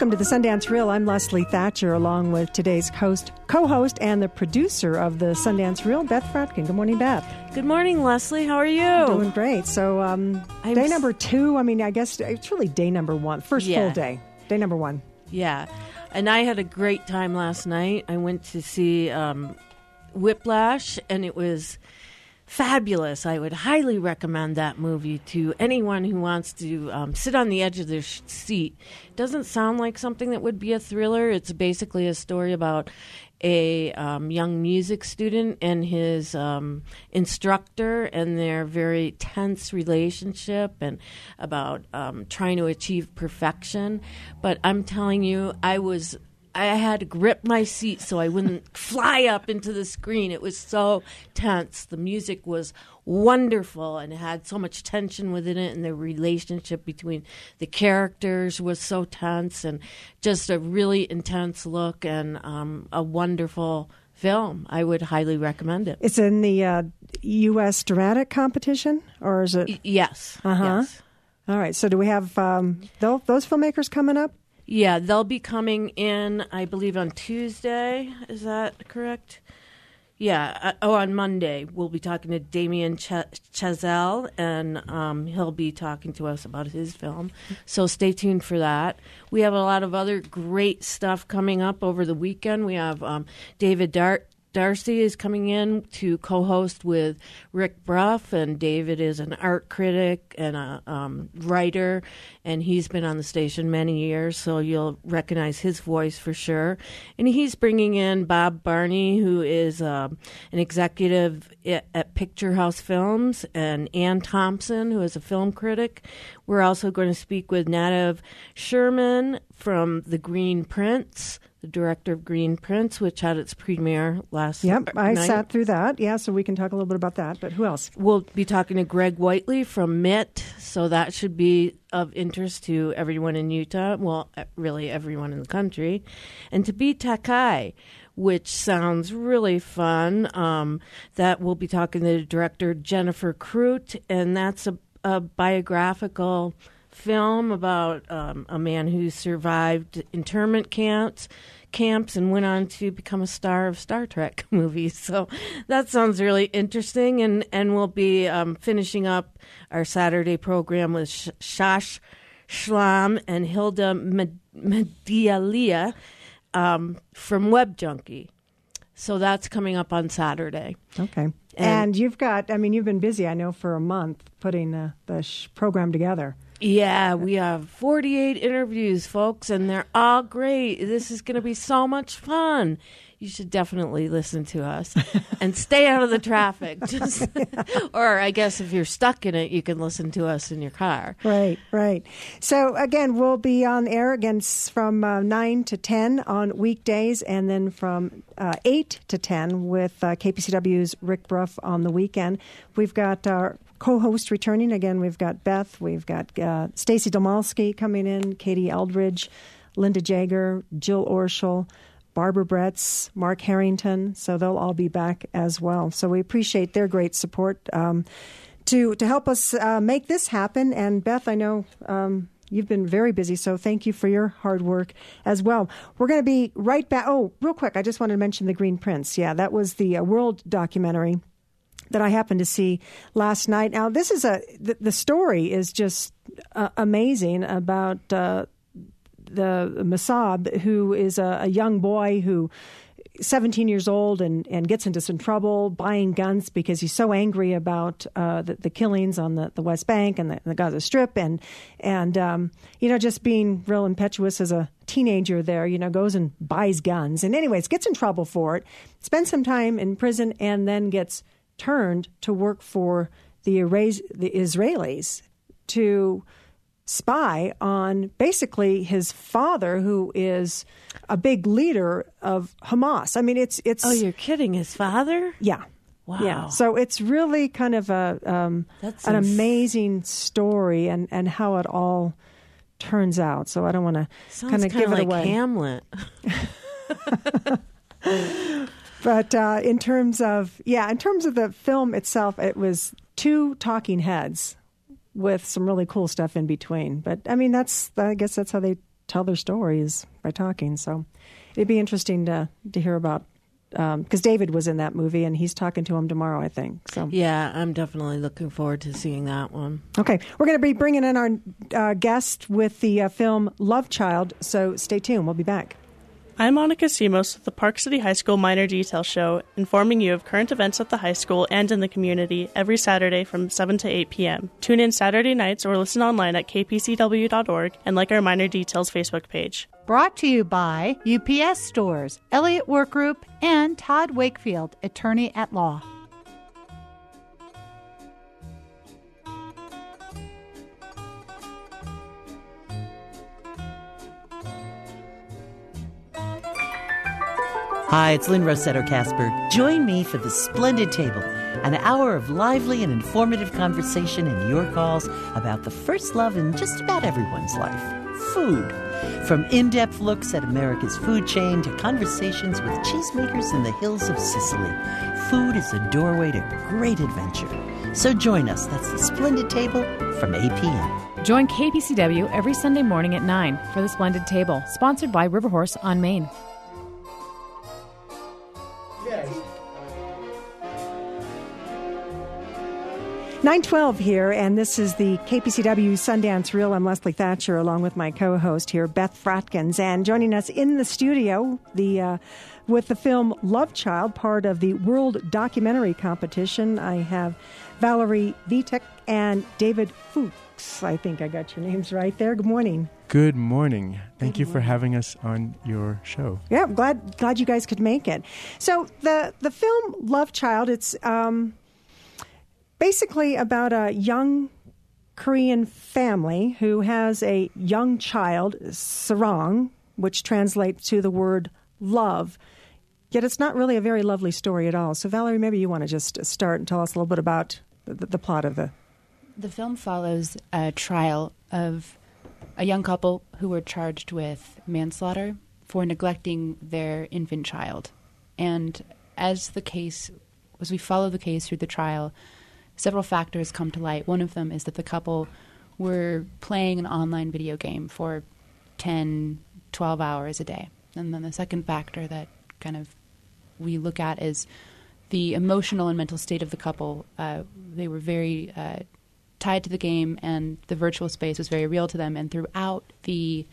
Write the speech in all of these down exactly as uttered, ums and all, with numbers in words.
Welcome to the Sundance Reel. I'm Leslie Thatcher, along with today's host, co-host and the producer of the Sundance Reel, Beth Fratkin. Good morning, Beth. Good morning, Leslie. How are you? Doing great. So um, day number two, I mean, I guess it's really day number one. First yeah. full day. Day number one. Yeah. And I had a great time last night. I went to see um, Whiplash, and it was fabulous. I would highly recommend that movie to anyone who wants to um, sit on the edge of their sh- seat. It doesn't sound like something that would be a thriller. It's basically a story about a um, young music student and his um, instructor and their very tense relationship and about um, trying to achieve perfection. But I'm telling you, I was... I had to grip my seat so I wouldn't fly up into the screen. It was so tense. The music was wonderful and it had so much tension within it, and the relationship between the characters was so tense, and just a really intense look and um, a wonderful film. I would highly recommend it. It's in the uh, U S dramatic competition, or is it? Y- yes. Uh-huh. Yes. All right. So do we have um, those, those filmmakers coming up? Yeah, they'll be coming in, I believe, on Tuesday. Is that correct? Yeah. Uh, oh, on Monday, we'll be talking to Damien Ch- Chazelle, and um, he'll be talking to us about his film. So stay tuned for that. We have a lot of other great stuff coming up over the weekend. We have um, David Dart. Darcy is coming in to co-host with Rick Bruff, and David is an art critic and a um, writer, and he's been on the station many years, so you'll recognize his voice for sure. And he's bringing in Bob Barney, who is uh, an executive at, at Picture House Films, and Ann Thompson, who is a film critic. We're also going to speak with Nadav Sherman from The Green Prince, the director of Green Prince, which had its premiere last Yep, I night. sat through that. Yeah, so we can talk a little bit about that. But who else? We'll be talking to Greg Whiteley from M I T, so that should be of interest to everyone in Utah, well, really everyone in the country. And Tabit Takai, which sounds really fun. Um, that we'll be talking to the director, Jennifer Crute, and that's a, a biographical film about um, a man who survived internment camps camps and went on to become a star of Star Trek movies. So that sounds really interesting. And, and we'll be um, finishing up our Saturday program with Sh- Shash Shlam and Hilda Med- Medialia um, from Web Junkie. So that's coming up on Saturday. Okay. And, And you've got, I mean, you've been busy, I know, for a month putting the, the sh- program together. Yeah, we have forty-eight interviews, folks, and they're all great. This is going to be so much fun. You should definitely listen to us and stay out of the traffic. Just, or I guess if you're stuck in it, you can listen to us in your car. Right, right. So, again, we'll be on air again from uh, nine to ten on weekdays, and then from uh, eight to ten with uh, K P C W's Rick Bruff on the weekend. We've got our co-host returning. Again, we've got Beth, we've got uh, Stacy Domalski coming in, Katie Eldridge, Linda Jager, Jill Orschel, Barbara Bretz, Mark Harrington. So they'll all be back as well. So we appreciate their great support um, to to help us uh, make this happen. And Beth, I know um, you've been very busy, so thank you for your hard work as well. We're going to be right back. Oh, real quick, I just wanted to mention The Green Prince. Yeah, that was the uh, World documentary that I happened to see last night. Now, this is a the, the story is just uh, amazing about uh, the Mossab, who is a, a young boy who seventeen years old and, and gets into some trouble buying guns because he's so angry about uh, the, the killings on the, the West Bank and the, the Gaza Strip, and and um, you know, just being real impetuous as a teenager there, you know, goes and buys guns, and anyways gets in trouble for it, spends some time in prison, and then gets turned to work for the, Iras- the Israelis to spy on basically his father, who is a big leader of Hamas. I mean, it's it's. Oh, you're kidding! His father? Yeah. Wow. Yeah. So it's really kind of a um, That's an ins- amazing story, and, and how it all turns out. So I don't want to kind of give like it away. Hamlet. But uh, in terms of, yeah, in terms of the film itself, it was two talking heads with some really cool stuff in between. But, I mean, that's, I guess that's how they tell their stories by talking. So it'd be interesting to to hear about, because um, David was in that movie, and he's talking to him tomorrow, I think. So yeah, I'm definitely looking forward to seeing that one. Okay, we're going to be bringing in our uh, guest with the uh, film Love Child, so stay tuned. We'll be back. I'm Monica Simos with the Park City High School Minor Detail Show, informing you of current events at the high school and in the community every Saturday from seven to eight p.m. Tune in Saturday nights or listen online at k p c w dot org and like our Minor Details Facebook page. Brought to you by U P S Stores, Elliott Work Group, and Todd Wakefield, Attorney at Law. Hi, it's Lynn Rossetto Casper. Join me for The Splendid Table, an hour of lively and informative conversation and your calls about the first love in just about everyone's life, food. From in-depth looks at America's food chain to conversations with cheesemakers in the hills of Sicily, food is a doorway to great adventure. So join us. That's The Splendid Table from eight p.m. Join K P C W every Sunday morning at nine for The Splendid Table, sponsored by Riverhorse on Maine. nine twelve here, and this is the K P C W Sundance Reel. I'm Leslie Thatcher, along with my co-host here, Beth Fratkins. And joining us in the studio the uh, with the film Love Child, part of the World Documentary Competition, I have Valerie Vitek and David Fuchs. I think I got your names right there. Good morning. Good morning. Thank Good you morning. for having us on your show. Yeah, I'm glad glad you guys could make it. So the the film Love Child, it's um, basically about a young Korean family who has a young child, sarang, which translates to the word love. Yet it's not really a very lovely story at all. So Valerie, maybe you want to just start and tell us a little bit about the, the plot of the... The film follows a trial of a young couple who were charged with manslaughter for neglecting their infant child. And as the case, as we follow the case through the trial, several factors come to light. One of them is that the couple were playing an online video game for ten, twelve hours a day. And then the second factor that kind of we look at is the emotional and mental state of the couple. Uh, they were very uh, tied to the game, and the virtual space was very real to them. And throughout the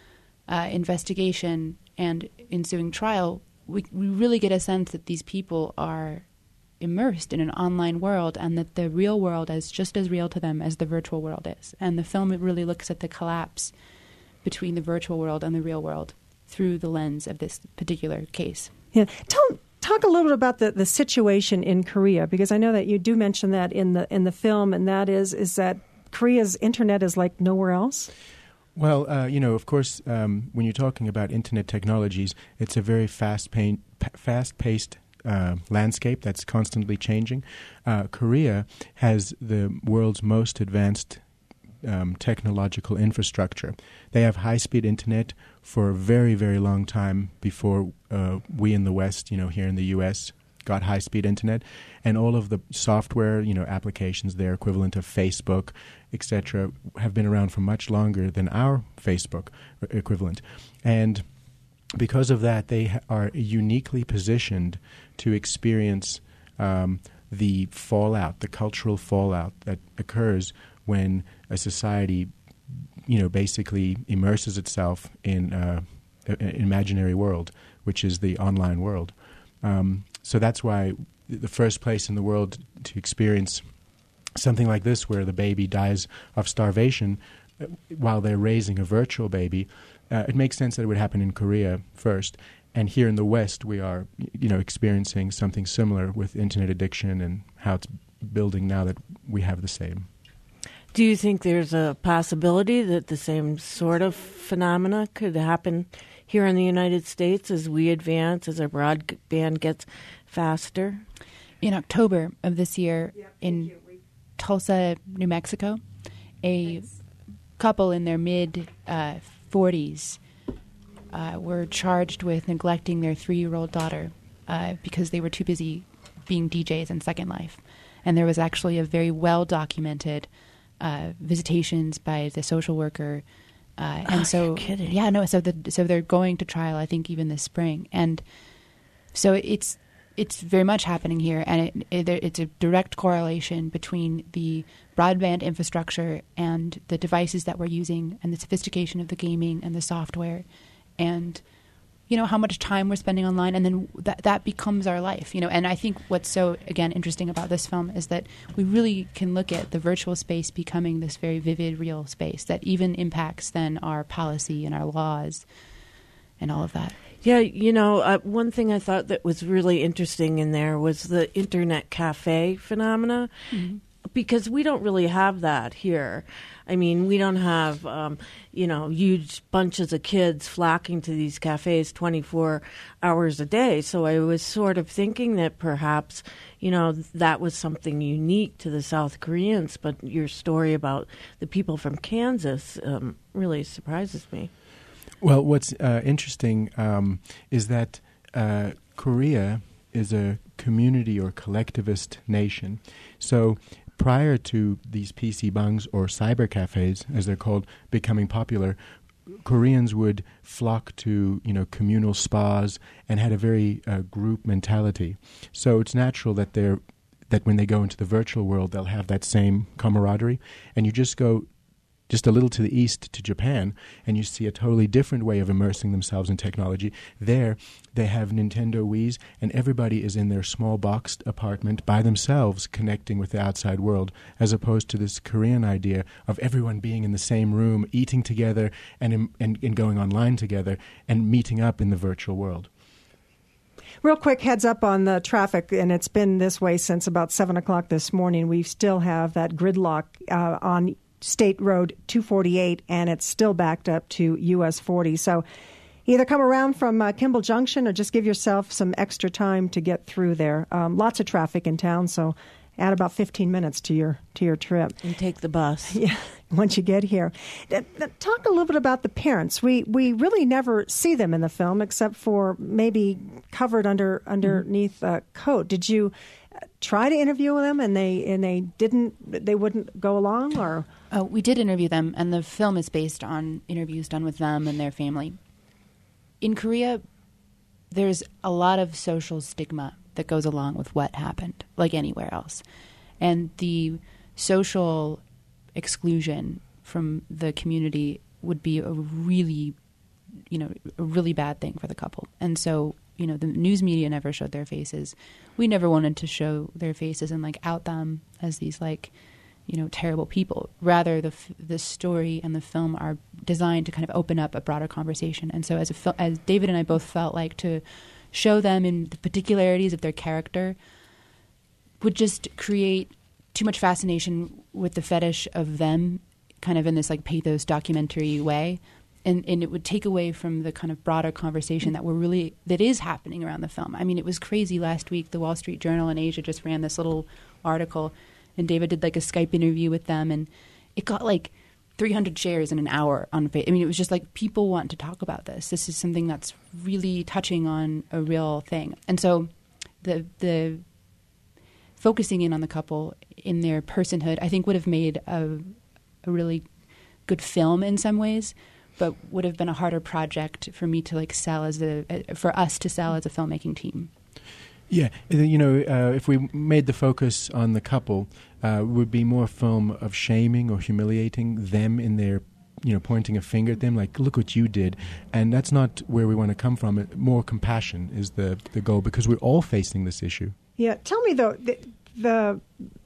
uh, investigation and ensuing trial, we, we really get a sense that these people are immersed in an online world, and that the real world is just as real to them as the virtual world is. And the film really looks at the collapse between the virtual world and the real world through the lens of this particular case. Yeah, tell talk a little bit about the, the situation in Korea, because I know that you do mention that in the in the film, and that is is that Korea's internet is like nowhere else. Well, uh, you know, of course, um, when you're talking about internet technologies, it's a very fast, pain, p- fast-paced uh, landscape that's constantly changing. Uh, Korea has the world's most advanced um, technological infrastructure. They have high-speed internet for a very, very long time before uh, we in the West, you know, here in the U S, got high-speed internet. And all of the software, you know, applications, their equivalent of Facebook, et cetera, have been around for much longer than our Facebook equivalent. And because of that, they ha- are uniquely positioned to experience um, the fallout, the cultural fallout that occurs when a society, you know, basically immerses itself in uh, an imaginary world, which is the online world. Um, so that's why the first place in the world to experience something like this, where the baby dies of starvation uh, while they're raising a virtual baby, uh, it makes sense that it would happen in Korea first. And here in the West, we are, you know, experiencing something similar with internet addiction and how it's building now that we have the same. Do you think there's a possibility that the same sort of phenomena could happen here in the United States as we advance, as our broadband gets faster? In October of this year, yeah, in Tulsa, New Mexico, a Thanks. couple in their mid uh, forties uh, were charged with neglecting their three-year-old daughter uh, because they were too busy being D Js in Second Life. And there was actually a very well-documented uh, visitations by the social worker Uh, and oh, so, you're kidding. yeah, no. So, the, so they're going to trial, I think, even this spring, and so it's it's very much happening here, and it, it, it's a direct correlation between the broadband infrastructure and the devices that we're using, and the sophistication of the gaming and the software, and you know how much time we're spending online, and then that that becomes our life. You know, and I think what's so again interesting about this film is that we really can look at the virtual space becoming this very vivid, real space that even impacts then our policy and our laws and all of that. Yeah, you know, uh, one thing I thought that was really interesting in there was the internet cafe phenomena, mm-hmm. because we don't really have that here. I mean, we don't have, um, you know, huge bunches of kids flocking to these cafes twenty-four hours a day. So I was sort of thinking that perhaps, you know, that was something unique to the South Koreans. But your story about the people from Kansas um, really surprises me. Well, what's uh, interesting um, is that uh, Korea is a community or collectivist nation. So prior to these P C bangs or cyber cafes, as they're called, becoming popular, Koreans would flock to, you know, communal spas and had a very uh, group mentality. So it's natural that they're that when they go into the virtual world, they'll have that same camaraderie. And you just go just a little to the east to Japan, and you see a totally different way of immersing themselves in technology. There, they have Nintendo Wiis, and everybody is in their small boxed apartment by themselves connecting with the outside world, as opposed to this Korean idea of everyone being in the same room, eating together, and, and, and going online together, and meeting up in the virtual world. Real quick heads up on the traffic, and it's been this way since about seven o'clock this morning. We still have that gridlock uh, on State Road two forty-eight, and it's still backed up to U S forty. So either come around from uh, Kimball Junction or just give yourself some extra time to get through there. Um, lots of traffic in town, so add about fifteen minutes to your to your trip. And take the bus. Yeah, once you get here. Talk a little bit about the parents. We we really never see them in the film except for maybe covered under underneath a coat. Did you try to interview them and they and they didn't they wouldn't go along, or? Oh, we did interview them, and the film is based on interviews done with them and their family. In Korea, there's a lot of social stigma that goes along with what happened, like anywhere else. And the social exclusion from the community would be a really, you know, a really bad thing for the couple. And so, you know, the news media never showed their faces. We never wanted to show their faces and, like, out them as these, like, you know, terrible people. Rather, the f- the story and the film are designed to kind of open up a broader conversation. And so as a fil- as David and I both felt like to show them in the particularities of their character would just create too much fascination with the fetish of them, kind of in this, like, pathos documentary way. And, and it would take away from the kind of broader conversation that we're really that is happening around the film. I mean, it was crazy last week. The Wall Street Journal in Asia just ran this little article, and David did like a Skype interview with them, and it got like three hundred shares in an hour on Facebook. I mean, it was just like people want to talk about this. This is something that's really touching on a real thing. And so the the focusing in on the couple in their personhood, I think, would have made a, a really good film in some ways, but would have been a harder project for me to like sell as a for us to sell as a filmmaking team. Yeah, you know, uh, if we made the focus on the couple, uh, it would be more a film of shaming or humiliating them in their, you know, pointing a finger at them, like, look what you did. And that's not where we want to come from. More compassion is the, the goal, because we're all facing this issue. Yeah, tell me, though, the, the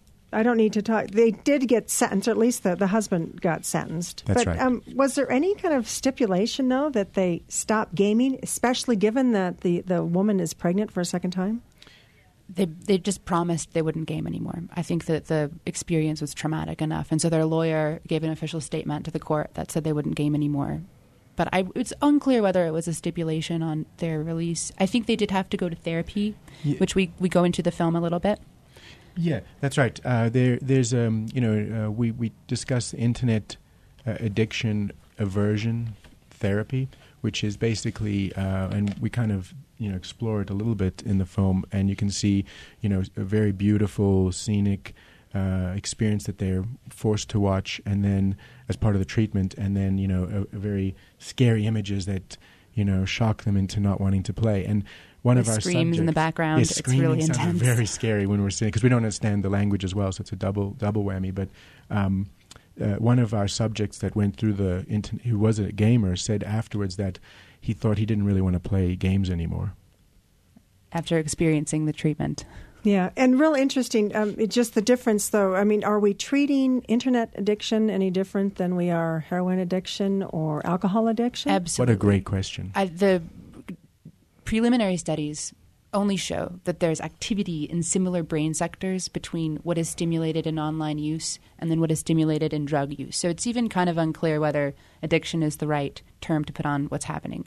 I don't need to talk. They did get sentenced, or at least the, the husband got sentenced. That's but, right. Um, was there any kind of stipulation, though, that they stop gaming, especially given that the, the woman is pregnant for a second time? They they just promised they wouldn't game anymore. I think that the experience was traumatic enough. And so their lawyer gave an official statement to the court that said they wouldn't game anymore. But I, it's unclear whether it was a stipulation on their release. I think they did have to go to therapy, yeah. which we, we go into the film a little bit. Yeah, that's right. Uh, there, there's, um, you know, uh, we, we discuss internet uh, addiction aversion therapy, which is basically, uh, and we kind of, you know, explore it a little bit in the film, and you can see, you know, a very beautiful, scenic uh, experience that they're forced to watch, and then as part of the treatment, and then you know, a, a very scary images that you know shock them into not wanting to play. And one the of our screams subjects, in the background, yeah, it's screaming really sounds intense. Very scary when we're seeing, because we don't understand the language as well, so it's a double double whammy. But um, uh, one of our subjects that went through the internet, who was a gamer, said afterwards that he thought he didn't really want to play games anymore after experiencing the treatment. Yeah, and real interesting. Um, it's just the difference, though. I mean, are we treating internet addiction any different than we are heroin addiction or alcohol addiction? Absolutely. What a great question. I, the preliminary studies only show that there's activity in similar brain sectors between what is stimulated in online use and then what is stimulated in drug use. So it's even kind of unclear whether addiction is the right term to put on what's happening.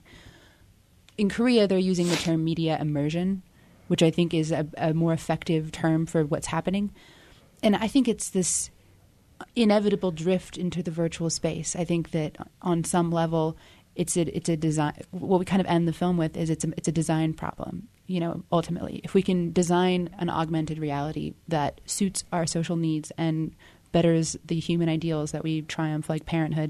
In Korea, they're using the term media immersion, which I think is a, a more effective term for what's happening. And I think it's this inevitable drift into the virtual space. I think that on some level, it's a, it's a design. What we kind of end the film with is it's a, it's a design problem. You know, ultimately, if we can design an augmented reality that suits our social needs and betters the human ideals that we triumph, like parenthood,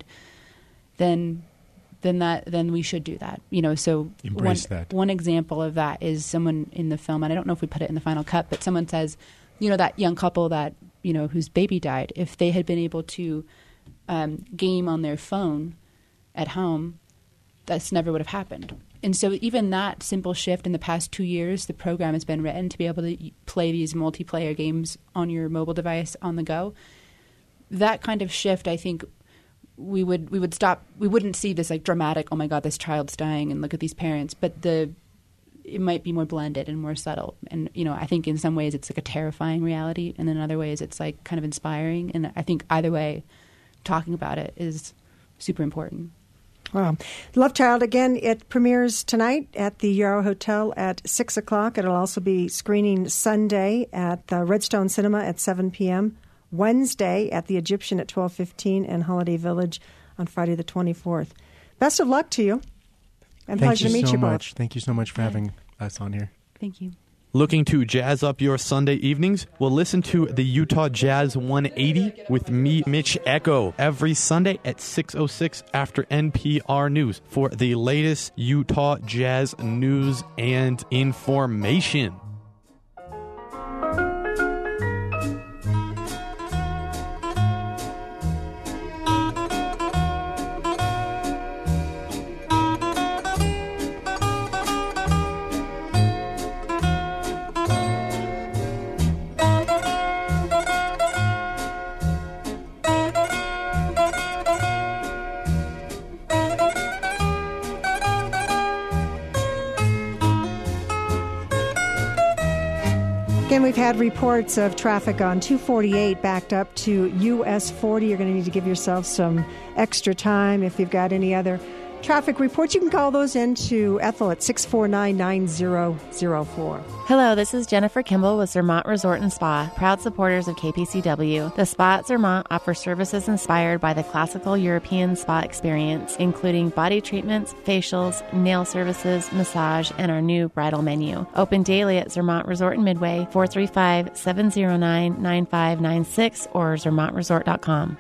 then then that then we should do that. You know, so Embrace one, that. one example of that is someone in the film, and I don't know if we put it in the final cut, but someone says, you know, that young couple that, you know, whose baby died, if they had been able to um, game on their phone at home, that's never would have happened. And so even that simple shift in the past two years, the program has been written to be able to play these multiplayer games on your mobile device on the go. That kind of shift, I think, we would we would stop. We wouldn't see this like dramatic, oh my God, this child's dying, and look at these parents. But the it might be more blended and more subtle. And you know, I think in some ways it's like a terrifying reality, and in other ways it's like kind of inspiring. And I think either way, talking about it is super important. Wow. Love Child, again, it premieres tonight at the Yarrow Hotel at six o'clock. It'll also be screening Sunday at the Redstone Cinema at seven p.m., Wednesday at the Egyptian at twelve fifteen, and Holiday Village on Friday the twenty-fourth. Best of luck to you. And Thank pleasure you to meet so you much. both. Thank you so much for having us on here. Thank you. Looking to jazz up your Sunday evenings? Well, listen to the Utah Jazz one eighty with me, Mitch Echo, every Sunday at six oh six after N P R News for the latest Utah Jazz news and information. Again, we've had reports of traffic on two forty-eight backed up to U S forty. You're going to need to give yourself some extra time. If you've got any other traffic reports, you can call those in to Ethel at six four nine, nine zero zero four. Hello, this is Jennifer Kimball with Zermatt Resort and Spa, proud supporters of K P C W. The spa at Zermatt offers services inspired by the classical European spa experience, including body treatments, facials, nail services, massage, and our new bridal menu. Open daily at Zermatt Resort in Midway, four three five, seven zero nine, nine five nine six or zermatt resort dot com.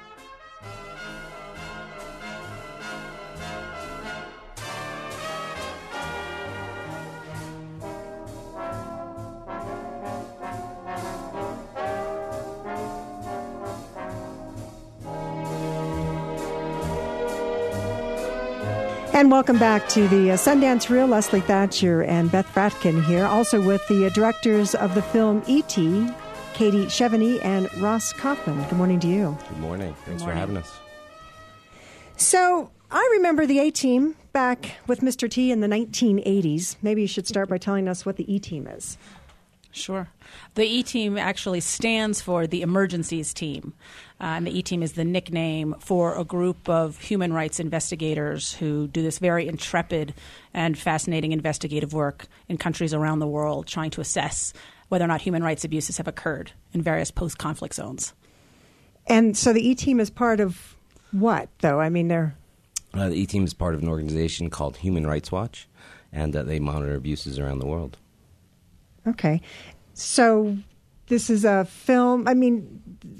And welcome back to the uh, Sundance Reel. Leslie Thatcher and Beth Fratkin here, also with the uh, directors of the film E T, Katie Chevany and Ross Kaufman. Good morning to you. Good morning. Thanks morning. for having us. So I remember the A-Team back with Mister T in the nineteen eighties. Maybe you should start by telling us what the E-Team is. Sure. The E-Team actually stands for the Emergencies Team. Uh, and the E-Team is the nickname for a group of human rights investigators who do this very intrepid and fascinating investigative work in countries around the world, trying to assess whether or not human rights abuses have occurred in various post-conflict zones. And so the E-Team is part of what, though? I mean, they're... Uh, the E-Team is part of an organization called Human Rights Watch, and uh, they monitor abuses around the world. Okay. So this is a film. I mean,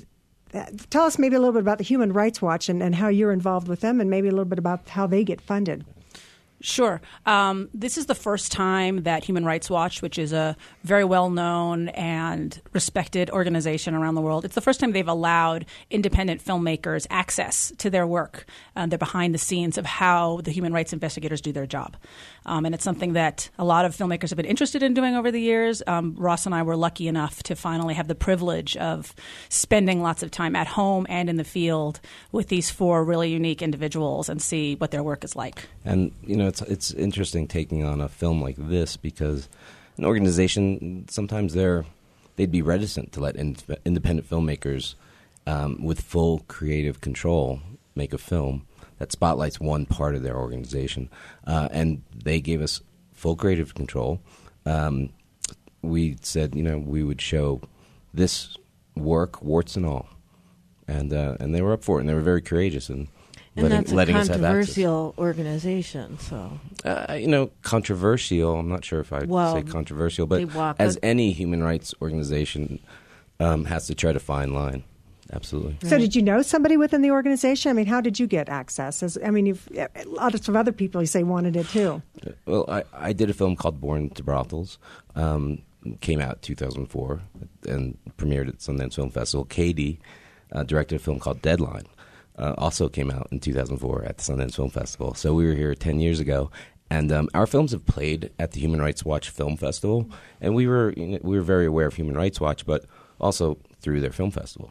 tell us maybe a little bit about the Human Rights Watch and, and how you're involved with them, and maybe a little bit about how they get funded. Sure. Um, this is the first time that Human Rights Watch, which is a very well-known and respected organization around the world, it's the first time they've allowed independent filmmakers access to their work. Uh, they're behind the scenes of how the human rights investigators do their job. Um, and it's something that a lot of filmmakers have been interested in doing over the years. Um, Ross and I were lucky enough to finally have the privilege of spending lots of time at home and in the field with these four really unique individuals and see what their work is like. And, you know, it's it's interesting taking on a film like this because an organization, sometimes they're, they'd be reticent to let in, independent filmmakers um, with full creative control make a film that spotlights one part of their organization. Uh, and they gave us full creative control. Um, we said, you know, we would show this work, warts and all. And uh, and they were up for it, and they were very courageous in and letting, that's a letting us have access. controversial organization, so... Uh, you know, controversial, I'm not sure if I'd well, say controversial, but as a- any human rights organization um, has to try to find line. Absolutely. So did you know somebody within the organization? I mean, how did you get access? As, I mean, you've, lots of other people, you say, wanted it too. Well, I, I did a film called Born to Brothels. Um, came out in two thousand four and premiered at Sundance Film Festival. Katie uh, directed a film called Deadline. Uh, also came out in two thousand four at the Sundance Film Festival. So we were here ten years ago. And um, our films have played at the Human Rights Watch Film Festival. And we were, you know, we were very aware of Human Rights Watch, but also through their film festival.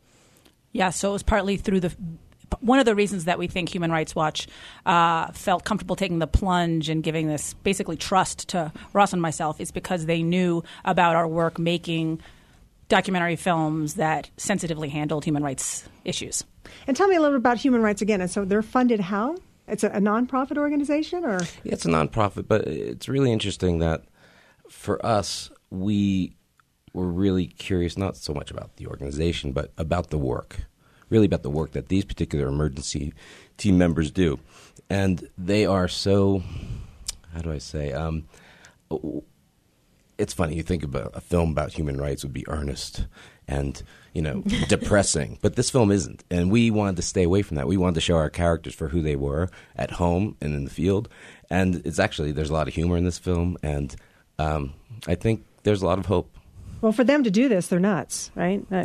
Yeah, so it was partly through the one of the reasons that we think Human Rights Watch uh, felt comfortable taking the plunge and giving this basically trust to Ross and myself is because they knew about our work making documentary films that sensitively handled human rights issues. And tell me a little bit about Human Rights again. And so they're funded how? It's a, a nonprofit organization, or yeah, it's a nonprofit, but it's really interesting that for us, we were really curious not so much about the organization, but about the work, really about the work that these particular emergency team members do. And they are so, how do I say, um, it's funny, you think about a film about human rights would be earnest and, you know, depressing. But this film isn't. And we wanted to stay away from that. We wanted to show our characters for who they were at home and in the field. And it's actually, there's a lot of humor in this film. And um, I think there's a lot of hope. Well, for them to do this, they're nuts, right? Uh,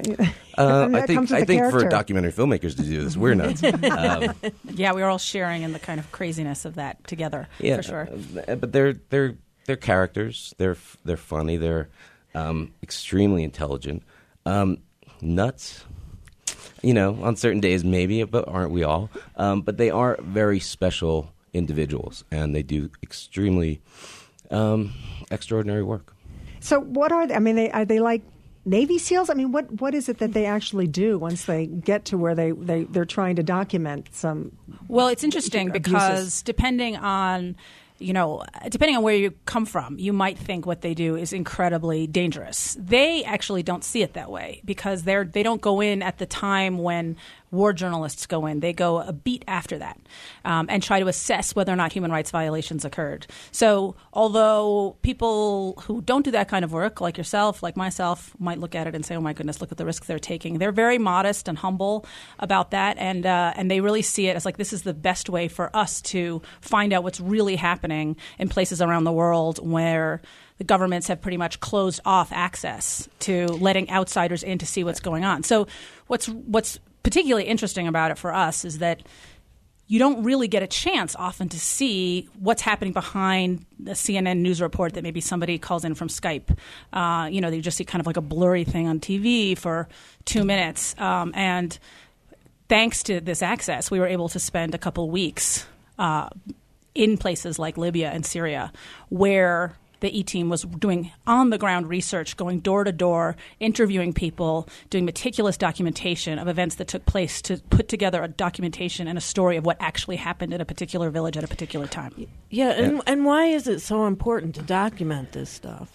I think I think character. for documentary filmmakers to do this, we're nuts. um, yeah, we were all sharing in the kind of craziness of that together, yeah, for sure. Uh, but they're they're they're characters. They're they're funny. They're um, extremely intelligent. Um, nuts, you know, on certain days maybe, but aren't we all? Um, but they are very special individuals, and they do extremely um, extraordinary work. So what are they? I mean, they, are they like Navy SEALs? I mean, what what is it that they actually do once they get to where they, they, they're trying to document some Well, it's interesting abuses? Because depending on, you know, depending on where you come from, you might think what they do is incredibly dangerous. They actually don't see it that way because they're they don't go in at the time when war journalists go in. They go a beat after that um, and try to assess whether or not human rights violations occurred. So although people who don't do that kind of work, like yourself, like myself, might look at it and say, oh, my goodness, look at the risks they're taking. They're very modest and humble about that, and uh, and they really see it as like this is the best way for us to find out what's really happening in places around the world where the governments have pretty much closed off access to letting outsiders in to see what's going on. So what's what's particularly interesting about it for us is that you don't really get a chance often to see what's happening behind the C N N news report that maybe somebody calls in from Skype. Uh, you know, you just see kind of like a blurry thing on T V for two minutes. Um, and thanks to this access, we were able to spend a couple weeks uh, in places like Libya and Syria where the E-Team was doing on-the-ground research, going door-to-door, interviewing people, doing meticulous documentation of events that took place to put together a documentation and a story of what actually happened in a particular village at a particular time. Yeah, and, yeah. and why is it so important to document this stuff?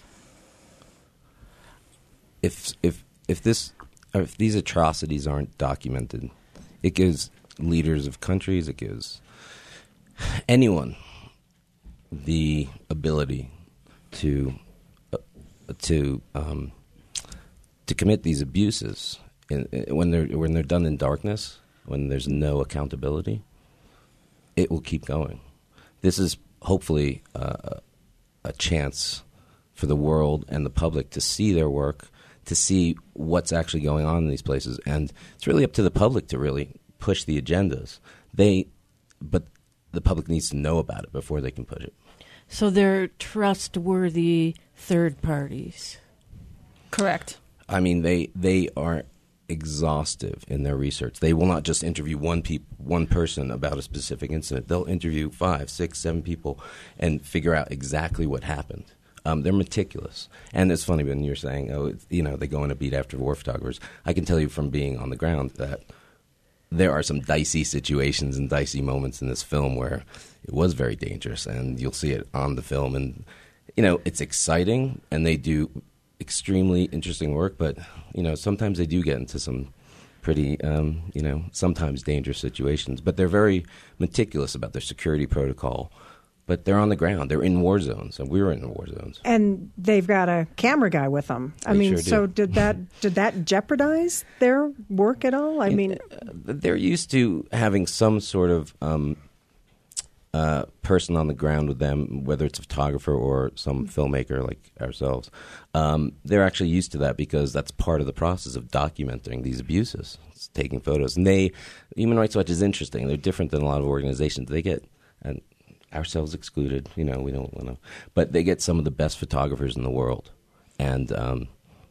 If if if this if these atrocities aren't documented, it gives leaders of countries, it gives anyone the ability to uh, to um, to commit these abuses in, in, when they're when they're done in darkness, when there's no accountability, it will keep going. This is hopefully uh, a chance for the world and the public to see their work, to see what's actually going on in these places, and it's really up to the public to really push the agendas. They, but the public needs to know about it before they can push it. So they're trustworthy third parties. Correct. I mean, they they are exhaustive in their research. They will not just interview one peop- one person about a specific incident. They'll interview five, six, seven people and figure out exactly what happened. Um, they're meticulous. And it's funny when you're saying, oh, it's, you know, they go on a beat after war photographers. I can tell you from being on the ground that there are some dicey situations and dicey moments in this film where it was very dangerous, and you'll see it on the film. And, you know, it's exciting, and they do extremely interesting work, but, you know, sometimes they do get into some pretty, um, you know, sometimes dangerous situations. But they're very meticulous about their security protocol. But they're on the ground. They're in war zones, and we were in war zones. And they've got a camera guy with them. I They mean, sure do. so did that did that jeopardize their work at all? I mean, uh, they're used to having some sort of um, uh, person on the ground with them, whether it's a photographer or some filmmaker like ourselves. Um, they're actually used to that because that's part of the process of documenting these abuses. It's taking photos, and they Human Rights Watch is interesting. They're different than a lot of organizations. They get and. Ourselves excluded, you know, we don't want to. But they get some of the best photographers in the world. And um,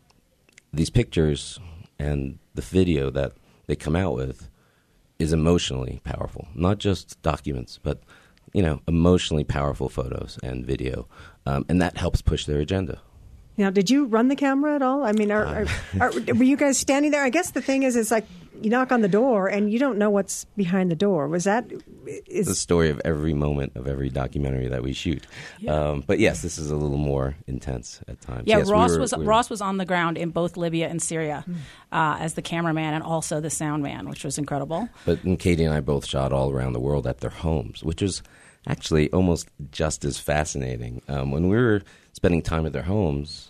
these pictures and the video that they come out with is emotionally powerful. Not just documents, but, you know, emotionally powerful photos and video. Um, and that helps push their agenda. now, did you run the camera at all? I mean, are, are, are, were you guys standing there? I guess the thing is, it's like you knock on the door and you don't know what's behind the door. Was that is the story of every moment of every documentary that we shoot? Yeah. Um, but yes, this is a little more intense at times. Yeah, yes, Ross we were, was we were, Ross was on the ground in both Libya and Syria uh, as the cameraman and also the sound man, which was incredible. But and Katie and I both shot all around the world at their homes, which was actually almost just as fascinating. Um, when we were spending time at their homes,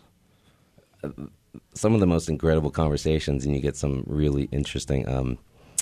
uh, some of the most incredible conversations, and you get some really interesting um,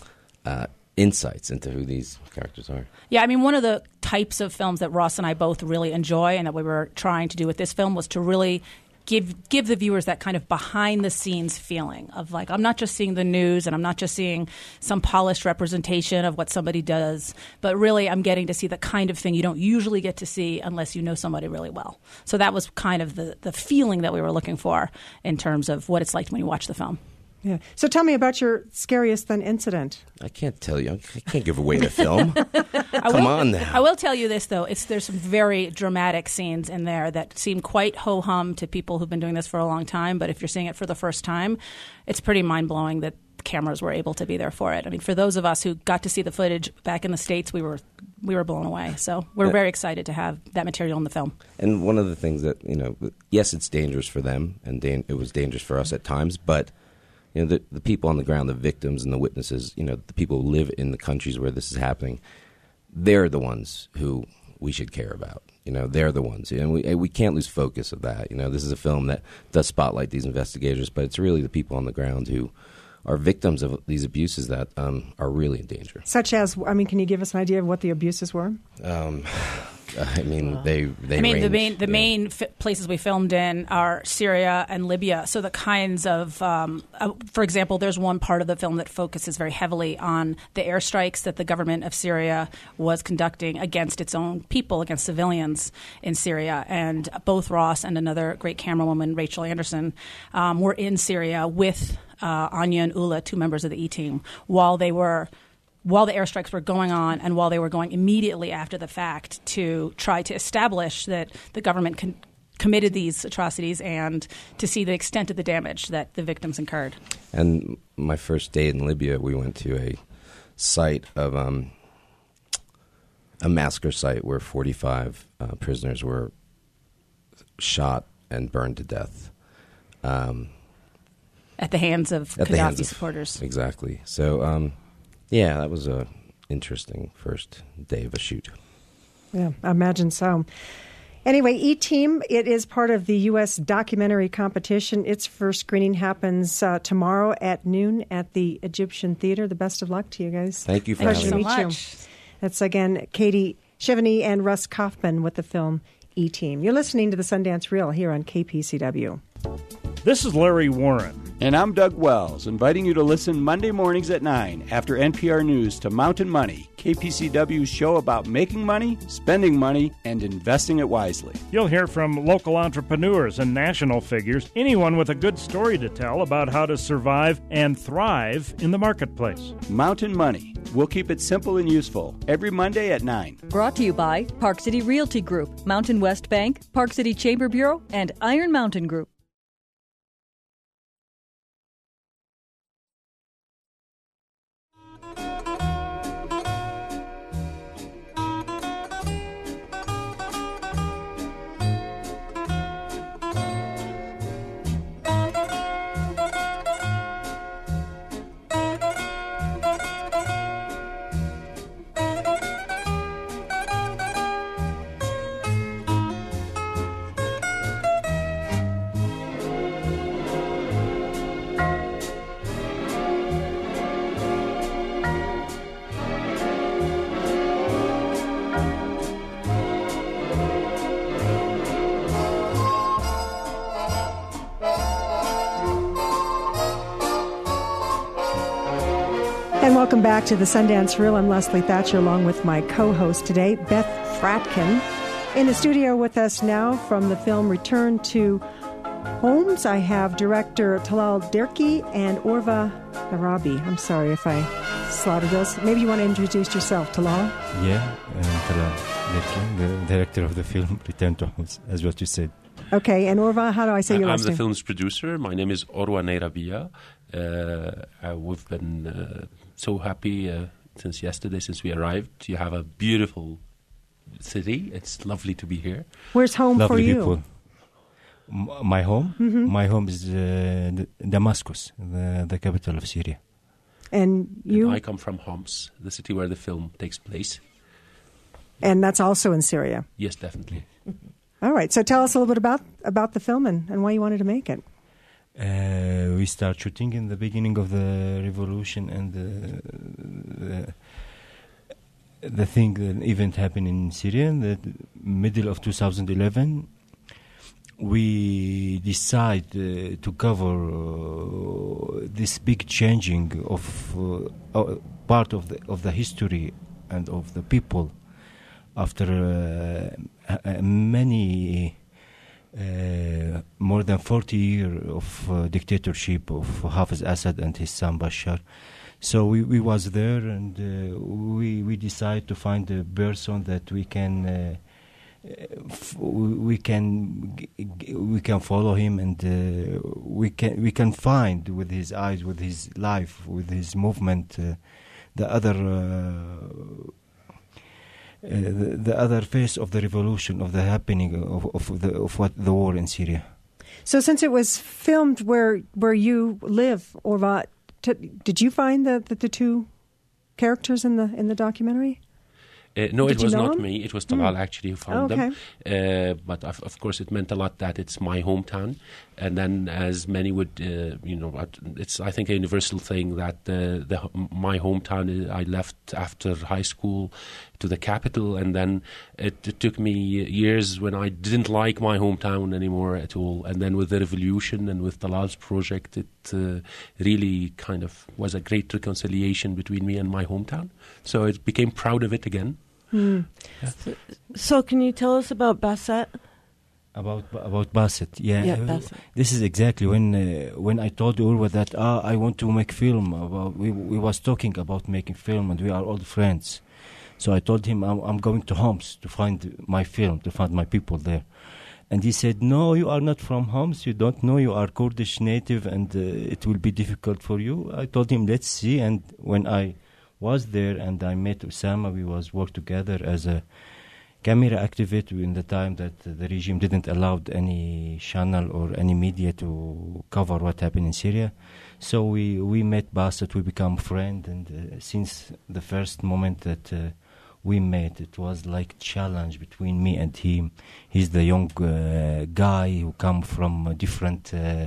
uh, insights into who these characters are. Yeah, I mean, one of the types of films that Ross and I both really enjoy and that we were trying to do with this film was to really give give the viewers that kind of behind-the-scenes feeling of, like, I'm not just seeing the news and I'm not just seeing some polished representation of what somebody does, but really I'm getting to see the kind of thing you don't usually get to see unless you know somebody really well. So that was kind of the, the feeling that we were looking for in terms of what it's like when you watch the film. Yeah. So tell me about your scariest then incident. I can't tell you. I can't give away the film. I Come will, on now. I will tell you this, though. It's there's some very dramatic scenes in there that seem quite ho-hum to people who've been doing this for a long time. But if you're seeing it for the first time, it's pretty mind-blowing that cameras were able to be there for it. I mean, for those of us who got to see the footage back in the States, we were we were blown away. So we're very excited to have that material in the film. And one of the things that, you know, yes, it's dangerous for them, and dan- it was dangerous for us at times, but you know, the, the people on the ground, the victims and the witnesses, you know, the people who live in the countries where this is happening, they're the ones who we should care about. You know, they're the ones. And we and we can't lose focus of that. You know, this is a film that does spotlight these investigators, but it's really the people on the ground who are victims of these abuses that um, are really in danger. Such as, I mean, can you give us an idea of what the abuses were? Um, I mean, they they I mean, range, the main the yeah. main f- places we filmed in are Syria and Libya. So the kinds of, um, uh, for example, there's one part of the film that focuses very heavily on the airstrikes that the government of Syria was conducting against its own people, against civilians in Syria. And both Ross and another great camerawoman, Rachel Anderson, um, were in Syria with uh, Anya and Ula, two members of the E-Team, while they were. while the airstrikes were going on and while they were going immediately after the fact to try to establish that the government con- committed these atrocities and to see the extent of the damage that the victims incurred. And my first day in Libya, we went to a site of um, a massacre site where forty-five uh, prisoners were shot and burned to death. Um, at the hands of at Gaddafi the hands of, supporters. Exactly. So, um, yeah, that was a interesting first day of a shoot. Yeah, I imagine so. Anyway, E-Team, it is part of the U S documentary competition. Its first screening happens uh, tomorrow at noon at the Egyptian Theater. The best of luck to you guys. Thank you for Pleasure having to me. meet you. That's, again, Katie Shivany and Russ Kaufman with the film E-Team. You're listening to the Sundance Reel here on K P C W. This is Larry Warren. And I'm Doug Wells, inviting you to listen Monday mornings at nine after N P R News to Mountain Money, K P C W's show about making money, spending money, and investing it wisely. You'll hear from local entrepreneurs and national figures, anyone with a good story to tell about how to survive and thrive in the marketplace. Mountain Money. We'll keep it simple and useful every Monday at nine. Brought to you by Park City Realty Group, Mountain West Bank, Park City Chamber Bureau, and Iron Mountain Group. And welcome back to the Sundance Reel. I'm Leslie Thatcher along with my co-host today, Beth Fratkin. In the studio with us now from the film Return to Homs, I have director Talal Derki and Orva Narabi. I'm sorry if I slaughtered those. Maybe you want to introduce yourself, Talal? Yeah, I'm Talal Derki, the director of the film Return to Homs, as what you said. Okay, and Orva, how do I say your I'm last the name? film's producer. My name is Orwa Neirabia. Uh, uh, we've been uh, so happy uh, since yesterday, since we arrived. You have a beautiful city. It's lovely to be here. Where's home Lovely for you? people. M- my home? Mhm. My home is uh, D- Damascus, the, the capital of Syria. And you? And I come from Homs, the city where the film takes place. And that's also in Syria. Yes, definitely. All right, so tell us a little bit about, about the film and, and why you wanted to make it. Uh, we start shooting in the beginning of the revolution, and the, the, the thing, the event happened in Syria in the middle of two thousand eleven. We decide uh, to cover uh, this big changing of uh, uh, part of the of the history and of the people after uh, uh, many. Uh, more than forty years of uh, dictatorship of Hafez Assad and his son Bashar. So we, we was there, and uh, we we decided to find a person that we can uh, f- we can g- g- we can follow him, and uh, we can we can find with his eyes, with his life, with his movement, uh, the other. Uh, Uh, the, the other face of the revolution, of the happening of, of the of what the war in Syria. So, since it was filmed where where you live, Orva, t- did you find the, the the two characters in the in the documentary? Uh, no, Did it you was know not them? me. It was Talal Mm. actually who found Okay. them. Uh, but of, of course, it meant a lot that it's my hometown. And then, as many would, uh, you know, at- it's I think a universal thing that uh, the h- my hometown. is- I left after high school to the capital, and then it, it took me years when I didn't like my hometown anymore at all. And then with the revolution and with Talal's project, it uh, really kind of was a great reconciliation between me and my hometown. So it became proud of it again. Hmm. So, so can you tell us about Bassett? About about Bassett, yeah. Yeah, Uh, Bassett. This is exactly when uh, when I told Urwa that ah, I want to make film. About, we we was talking about making film, and we are old friends. So I told him I'm, I'm going to Homs to find my film, to find my people there. And he said, no, you are not from Homs. You don't know. You are Kurdish native, and uh, it will be difficult for you. I told him, let's see. And when I was there and I met Osama, we was work together as a camera activate in the time that uh, the regime didn't allow any channel or any media to cover what happened in Syria. So we, we met Bassett, we become friends, and uh, since the first moment that uh, we met. It was like challenge between me and him. He's the young uh, guy who come from a different uh,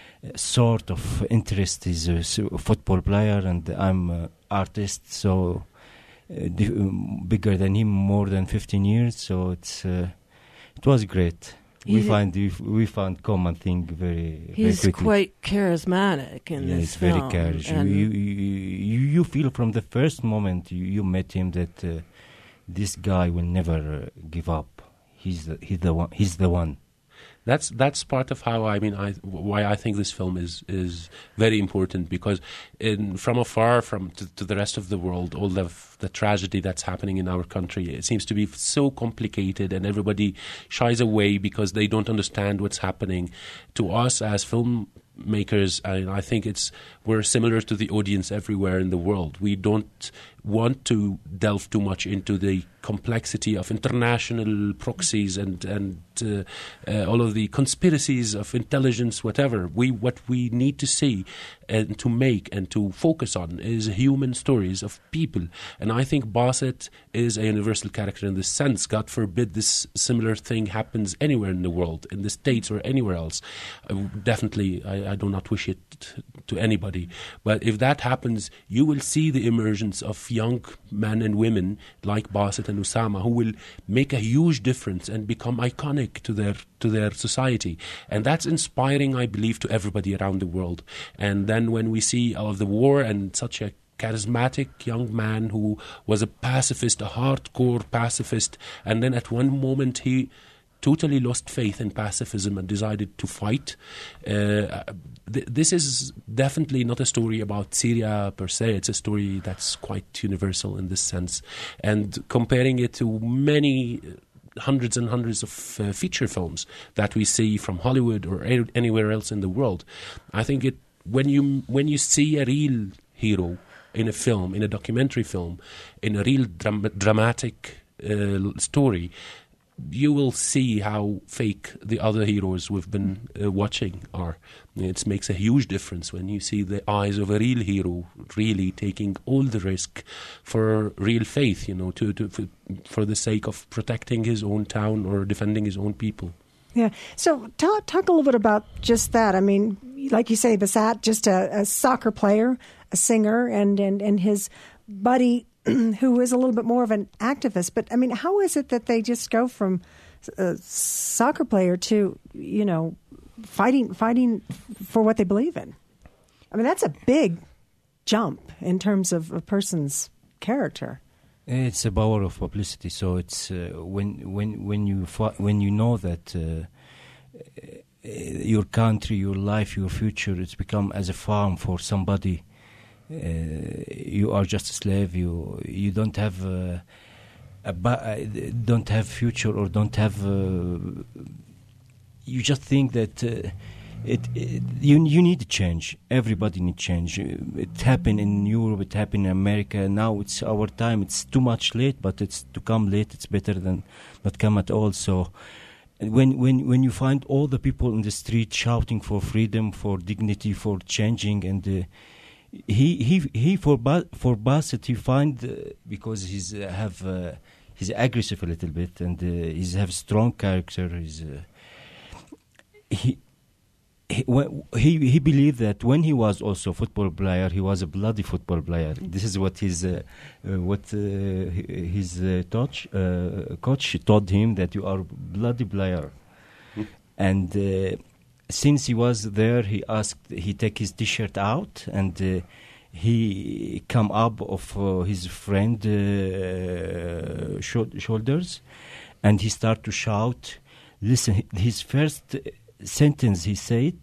sort of interest. He's a s- football player, and I'm an artist, so uh, di- um, bigger than him, more than fifteen years. So it's uh, it was great. We He's- find we, f- we found common thing very. He's very quickly. quite charismatic in yeah, this it's very film. charismatic. and- You, you, you, you feel from the first moment you, you met him that uh, this guy will never uh, give up. He's the, he's the one. He's the one. That's that's part of how I mean I why I think this film is is very important, because in from afar from to, to the rest of the world, all the the tragedy that's happening in our country, it seems to be so complicated, and everybody shies away because they don't understand what's happening. To us as filmmakers, I, I think it's we're similar to the audience everywhere in the world. We don't want to delve too much into the complexity of international proxies and and uh, uh, all of the conspiracies of intelligence, whatever. We what we need to see and to make and to focus on is human stories of people. And I think Bassett is a universal character in this sense. God forbid this similar thing happens anywhere in the world, in the States or anywhere else. Uh, definitely, I, I do not wish it to anybody. But if that happens, you will see the emergence of young men and women like Bassett and Usama, who will make a huge difference and become iconic to their to their society. And that's inspiring, I believe, to everybody around the world. And then when we see all of the war and such a charismatic young man who was a pacifist, a hardcore pacifist, and then at one moment he totally lost faith in pacifism and decided to fight. Uh, th- this is definitely not a story about Syria per se. It's a story that's quite universal in this sense. And comparing it to many hundreds and hundreds of uh, feature films that we see from Hollywood or a- anywhere else in the world, I think it when you when you see a real hero in a film, in a documentary film, in a real dram- dramatic uh, story, you will see how fake the other heroes we've been uh, watching are. It makes a huge difference when you see the eyes of a real hero really taking all the risk for real faith, you know, to, to for, for the sake of protecting his own town or defending his own people. Yeah. So talk, talk a little bit about just that. I mean, like you say, Bassett, just a, a soccer player, a singer, and, and, and his buddy who is a little bit more of an activist. But, I mean, how is it that they just go from a soccer player to, you know, fighting fighting for what they believe in? I mean, that's a big jump in terms of a person's character. It's a power of publicity. So it's uh, when when when you fi- when you know that uh, your country, your life, your future, it's become as a farm for somebody. Uh, you are just a slave. You you don't have uh, a ba- don't have future or don't have. Uh, you just think that uh, it, it you you need change. Everybody need change. It happened in Europe. It happened in America. Now it's our time. It's too much late, but it's to come late. It's better than not come at all. So. When when when you find all the people in the street shouting for freedom, for dignity, for changing, and uh, he he he for ba- for Bassett, he find uh, because he's uh, have uh, he's aggressive a little bit, and uh, he's have strong character. He's uh, he. He, when, he he believed that when he was also a football player, he was a bloody football player. This is what his uh, uh, what uh, his uh, coach uh, coach told him, that you are a bloody player. Mm. And uh, since he was there, he asked he take his T-shirt out, and uh, he come up of uh, his friend uh, sh- shoulders, and he start to shout. Listen, his first sentence he said,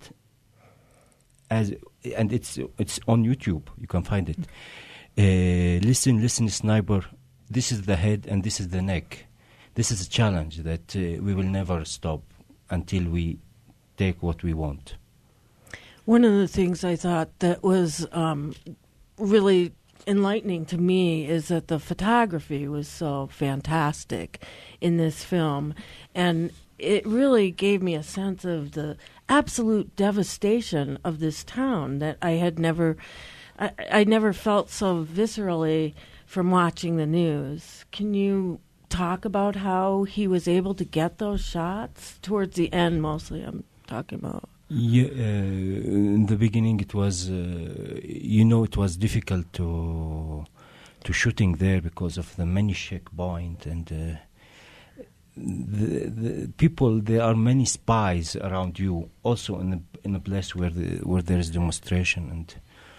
as and it's it's on YouTube. You can find it. Uh, listen, listen, sniper. This is the head and this is the neck. This is a challenge that uh, we will never stop until we take what we want. One of the things I thought that was um, really enlightening to me is that the photography was so fantastic in this film, and it really gave me a sense of the absolute devastation of this town that I had never, I, I never felt so viscerally from watching the news. Can you talk about how he was able to get those shots towards the end? Mostly, I'm talking about. Yeah, uh, in the beginning, it was, uh, you know, it was difficult to to shooting there because of the many checkpoint and uh, the, the people. There are many spies around you, also in a in a place where the, where there is demonstration, and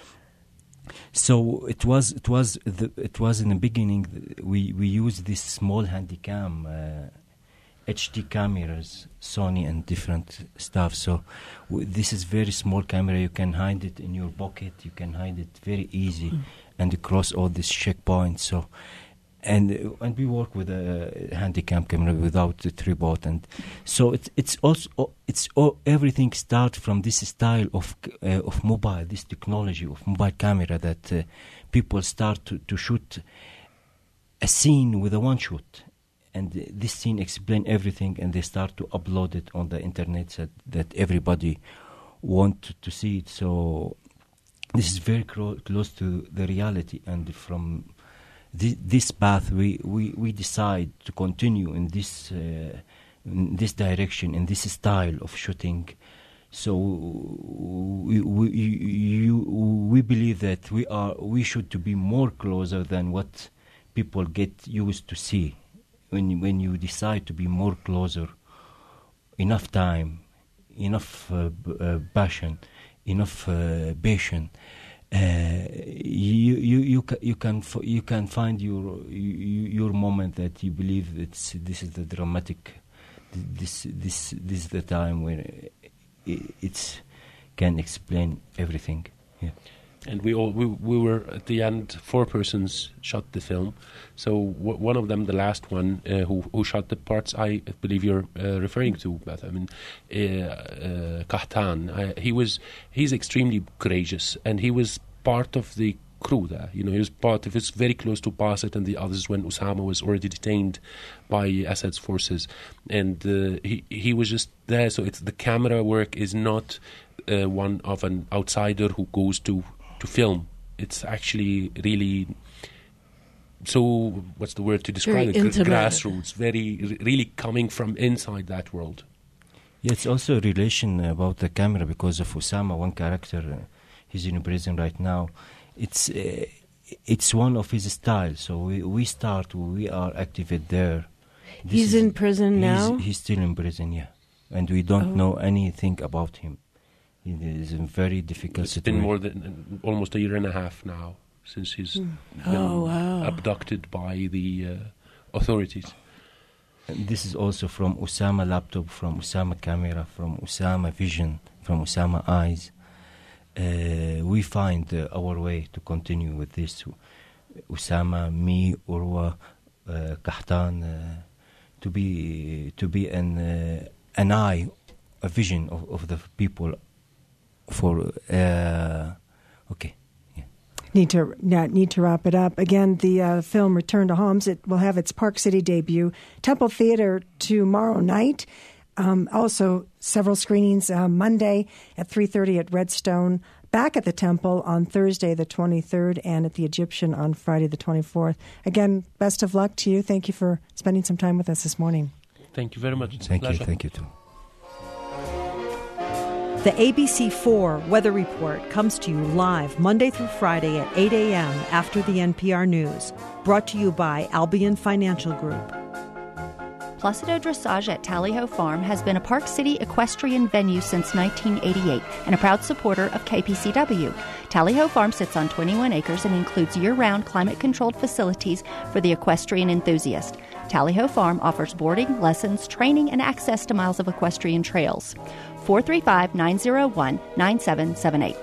so it was. It was. The, it was in the beginning. We we used this small handycam. Uh, H D cameras, Sony and different stuff. So w- this is very small camera. You can hide it in your pocket. You can hide it very easy, mm. and across all these checkpoints. So, and uh, and we work with a handycam camera without the tripod, and so it's it's also it's all, everything starts from this style of uh, of mobile, this technology of mobile camera that uh, people start to, to shoot a scene with a one shot. And this scene explain everything, and they start to upload it on the internet so that everybody want to see it. So this is very cro- close to the reality. And from thi- this path, we, we, we decide to continue in this uh, in this direction, in this style of shooting. So we we, you, we believe that we are we should to be more closer than what people get used to see. When when you decide to be more closer, enough time, enough uh, b- uh, passion, enough uh, patience, uh, you you you, ca- you can f- you can find your you, your moment that you believe it's this is the dramatic, this this this is the time where it it's can explain everything. Yeah. And we all we, we were at the end. Four persons shot the film. So w- one of them, the last one, uh, who who shot the parts I believe you're uh, referring to. But I mean, uh, uh, Kahtan. Uh, he was he's extremely courageous, and he was part of the crew there. You know, he was part of. It's very close to Basit and the others when Osama was already detained by Assad's forces, and uh, he he was just there. So it's the camera work is not uh, one of an outsider who goes to. To film, it's actually really so. What's the word to describe very it? Gr- grassroots, very r- really coming from inside that world. Yeah, it's also a relation about the camera because of Osama, one character. Uh, he's in prison right now. It's uh, it's one of his styles. So we we start. We are active there. This he's in prison he's, now. He's still in prison, yeah, and we don't oh. know anything about him. It is a very difficult it's situation. It's been more than uh, almost a year and a half now since he's mm. been oh, wow. abducted by the uh, authorities. And this is also from Osama laptop, from Osama camera, from Osama vision, from Osama eyes. Uh, we find uh, our way to continue with this. Osama, me, Urwa, uh, Kahtan, uh, to be to be an uh, an eye, a vision of, of the people. For uh, okay, yeah. Need to yeah, need to wrap it up again. The uh, film Return to Homs. It will have its Park City debut, Temple Theater tomorrow night. Um, also, several screenings uh, Monday at three thirty at Redstone. Back at the Temple on Thursday the twenty-third, and at the Egyptian on Friday the twenty-fourth. Again, best of luck to you. Thank you for spending some time with us this morning. Thank you very much. Thank Pleasure. you. Thank you too. The A B C four Weather Report comes to you live Monday through Friday at eight a.m. after the N P R News. Brought to you by Albion Financial Group. Placido Dressage at Tally Ho Farm has been a Park City equestrian venue since nineteen eighty-eight and a proud supporter of K P C W. Tally Ho Farm sits on twenty-one acres and includes year-round climate-controlled facilities for the equestrian enthusiast. Tally Ho Farm offers boarding, lessons, training, and access to miles of equestrian trails. four three five, nine zero one, nine seven seven eight.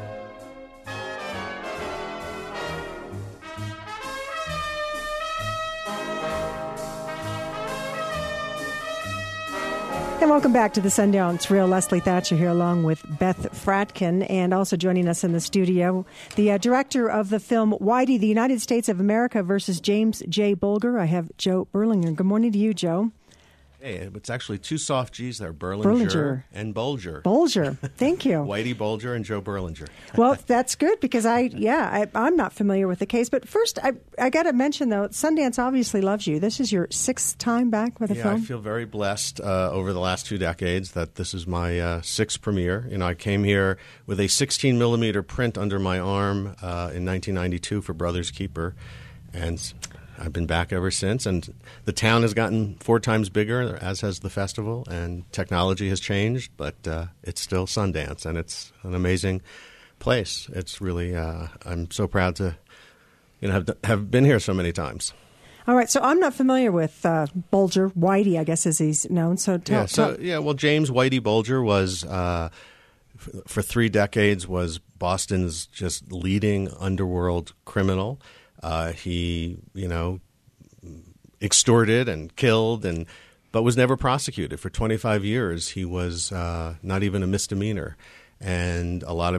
And welcome back to the Sundance Reel. Leslie Thatcher here along with Beth Fratkin, and also joining us in the studio, the uh, director of the film Whitey, the United States of America versus James J. Bulger. I have Joe Berlinger. Good morning to you, Joe. Hey, it's actually two soft G's there, Berlinger, Berlinger. and Bolger. Bolger. Thank you. Whitey Bolger and Joe Berlinger. Well, that's good because I, yeah, I, I'm not familiar with the case. But first, I, I got to mention, though, Sundance obviously loves you. This is your sixth time back with a yeah, film. I feel very blessed uh, over the last two decades that this is my uh, sixth premiere. You know, I came here with a sixteen millimeter print under my arm uh, in nineteen ninety-two for Brothers Keeper, and I've been back ever since, and the town has gotten four times bigger, as has the festival, and technology has changed, but uh, it's still Sundance, and it's an amazing place. It's really, uh, I'm so proud to, you know, have, have been here so many times. All right, so I'm not familiar with uh, Bolger, Whitey, I guess as he's known. So tell, yeah, so tell. yeah, well, James Whitey Bolger was uh, f- for three decades was Boston's just leading underworld criminal. Uh, he, you know, extorted and killed, and but was never prosecuted. For twenty-five years, he was uh, not even a misdemeanor, and a lot of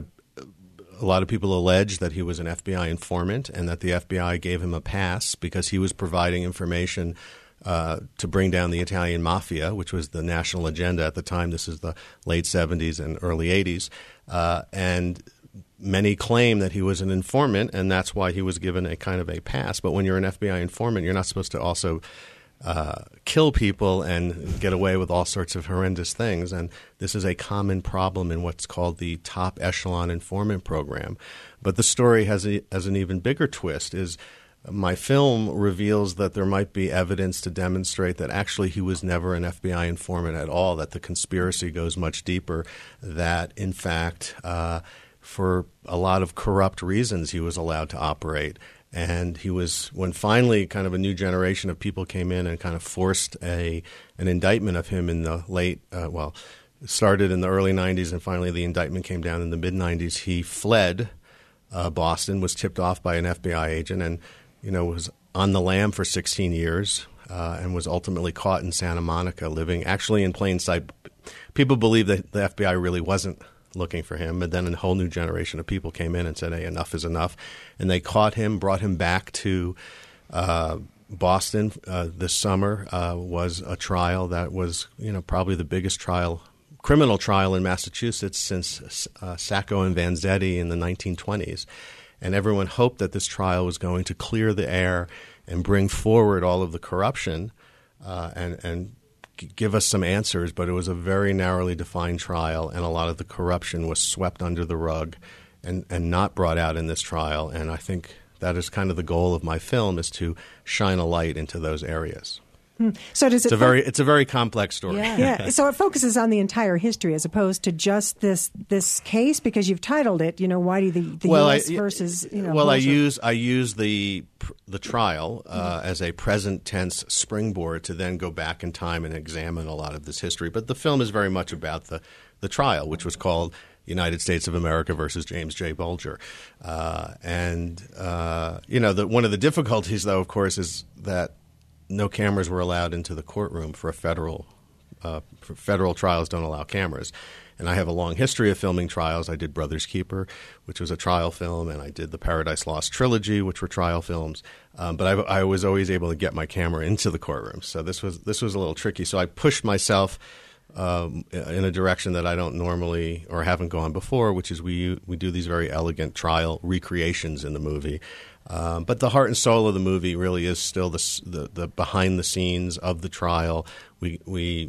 a lot of people allege that he was an F B I informant, and that the F B I gave him a pass because he was providing information uh, to bring down the Italian mafia, which was the national agenda at the time. This is the late seventies and early eighties, uh, and many claim that he was an informant, and that's why he was given a kind of a pass. But when you're an F B I informant, you're not supposed to also uh, kill people and get away with all sorts of horrendous things. And this is a common problem in what's called the top echelon informant program. But the story has, a, has an even bigger twist, is my film reveals that there might be evidence to demonstrate that actually he was never an F B I informant at all, that the conspiracy goes much deeper, that in fact uh, for a lot of corrupt reasons he was allowed to operate. And he was, when finally kind of a new generation of people came in and kind of forced a an indictment of him in the late, uh, well, it started in the early nineties and finally the indictment came down in the mid-nineties, he fled uh, Boston, was tipped off by an F B I agent, and, you know, was on the lam for sixteen years uh, and was ultimately caught in Santa Monica, living actually in plain sight. People believe that the F B I really wasn't looking for him, but then a whole new generation of people came in and said, hey, enough is enough. And they caught him, brought him back to uh, Boston uh, this summer. Uh, was a trial that was, you know, probably the biggest trial, criminal trial in Massachusetts since uh, Sacco and Vanzetti in the nineteen twenties. And everyone hoped that this trial was going to clear the air and bring forward all of the corruption uh, and, and give us some answers, but it was a very narrowly defined trial, and a lot of the corruption was swept under the rug and, and not brought out in this trial. And I think that is kind of the goal of my film, is to shine a light into those areas. Hmm. So does it? It's a very it's a very complex story. Yeah. yeah. So it focuses on the entire history as opposed to just this this case, because you've titled it, you know, Whitey the, the well, U S I, versus you know. Well, I Bolger. use I use the the trial uh, mm-hmm. as a present tense springboard to then go back in time and examine a lot of this history. But the film is very much about the the trial, which was called United States of America versus James J. Bolger. Uh, and uh, you know, the, one of the difficulties, though, of course, is that no cameras were allowed into the courtroom for a federal uh, for federal trials. Don't allow cameras. And I have a long history of filming trials. I did Brothers Keeper, which was a trial film, and I did the Paradise Lost trilogy, which were trial films. Um, but I, I was always able to get my camera into the courtroom. So this was this was a little tricky. So I pushed myself um, in a direction that I don't normally or haven't gone before, which is we we do these very elegant trial recreations in the movie. Um, but the heart and soul of the movie really is still the, the, the behind the scenes of the trial. We we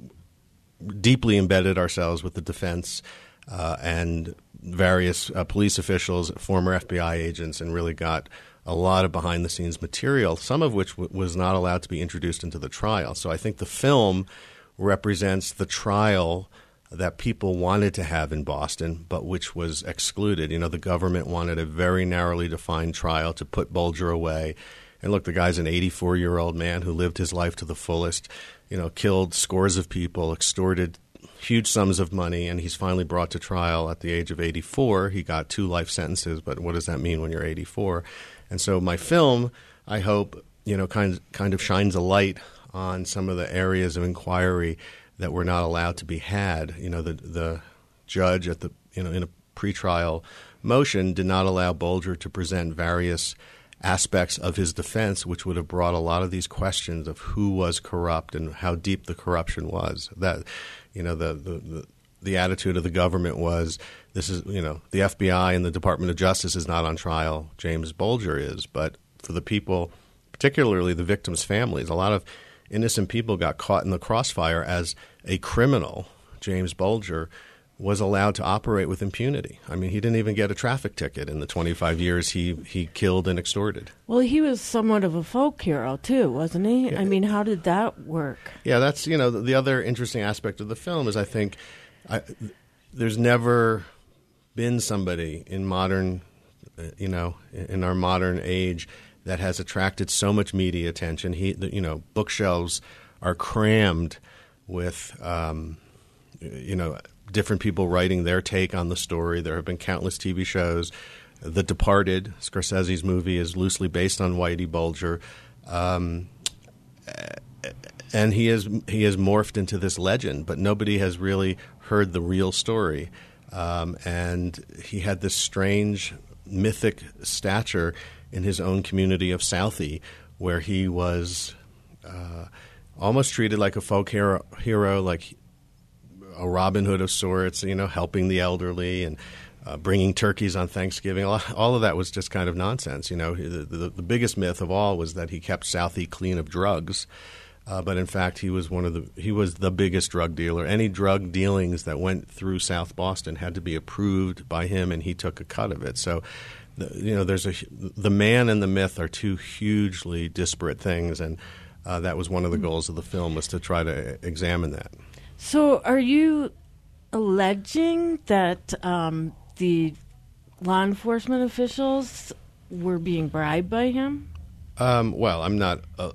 deeply embedded ourselves with the defense uh, and various uh, police officials, former F B I agents, and really got a lot of behind the scenes material, some of which w- was not allowed to be introduced into the trial. So I think the film represents the trial that people wanted to have in Boston, but which was excluded. You know, the government wanted a very narrowly defined trial to put Bolger away. And look, the guy's an eighty-four-year-old man who lived his life to the fullest, you know, killed scores of people, extorted huge sums of money, and he's finally brought to trial at the age of eighty-four. He got two life sentences, but what does that mean when you're eighty-four? And so my film, I hope, you know, kind kind of shines a light on some of the areas of inquiry that were not allowed to be had. You know, the the judge at the you know in a pretrial motion did not allow Bolger to present various aspects of his defense, which would have brought a lot of these questions of who was corrupt and how deep the corruption was. That, you know, the the, the, the attitude of the government was, this is, you know, the F B I and the Department of Justice is not on trial. James Bulger is. But for the people, particularly the victims' families, a lot of innocent people got caught in the crossfire as a criminal. James Bulger was allowed to operate with impunity. I mean, he didn't even get a traffic ticket in the twenty-five years he, he killed and extorted. Well, he was somewhat of a folk hero, too, wasn't he? Yeah. I mean, how did that work? Yeah, that's, you know, the, the other interesting aspect of the film is I think I, there's never been somebody in modern, uh, you know, in our modern age that has attracted so much media attention. He, the, you know, bookshelves are crammed with, um, you know, different people writing their take on the story. There have been countless T V shows. The Departed, Scorsese's movie, is loosely based on Whitey Bulger, um, and he has he has morphed into this legend. But nobody has really heard the real story. Um, and he had this strange, mythic stature in his own community of Southie, where he was uh, almost treated like a folk hero, hero like a Robin Hood of sorts, you know, helping the elderly and uh, bringing turkeys on Thanksgiving. All of that was just kind of nonsense. You know, the, the, the biggest myth of all was that he kept Southie clean of drugs, uh, but in fact, he was one of the he was the biggest drug dealer. Any drug dealings that went through South Boston had to be approved by him, and he took a cut of it. So, the, you know, there's a the man and the myth are two hugely disparate things, and uh, that was one of the goals of the film, was to try to examine that. So are you alleging that um, the law enforcement officials were being bribed by him? Um, well, I'm not. Uh,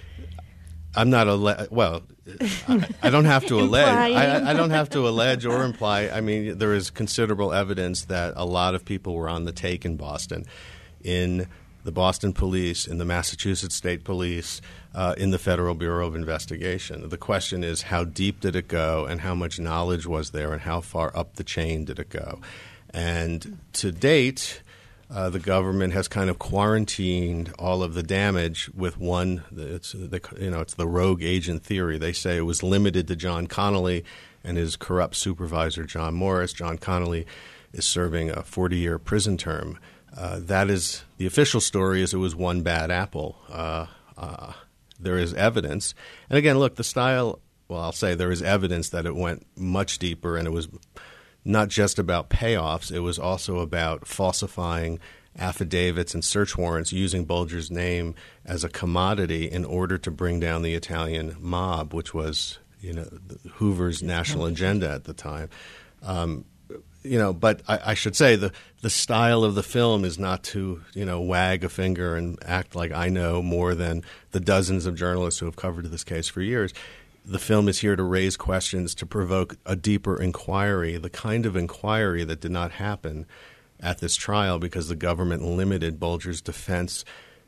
I'm not. Alle- well, I, I don't have to allege. I, I don't have to allege or imply. I mean, there is considerable evidence that a lot of people were on the take in Boston, in the Boston Police, in the Massachusetts State Police, uh, in the Federal Bureau of Investigation. The question is, how deep did it go, and how much knowledge was there, and how far up the chain did it go? And to date, uh, the government has kind of quarantined all of the damage with one. It's the, you know, it's the rogue agent theory. They say it was limited to John Connolly and his corrupt supervisor, John Morris. John Connolly is serving a forty-year prison term. Uh, that is the official story. Is it was one bad apple. Uh, uh, there is evidence, and again, look, the style. Well, I'll say there is evidence that it went much deeper, and it was not just about payoffs. It was also about falsifying affidavits and search warrants, using Bulger's name as a commodity in order to bring down the Italian mob, which was, you know, Hoover's national agenda at the time. Um, You know, but I, I should say the the style of the film is not to, you know, wag a finger and act like I know more than the dozens of journalists who have covered this case for years. The film is here to raise questions, to provoke a deeper inquiry, the kind of inquiry that did not happen at this trial because the government limited Bulger's defense.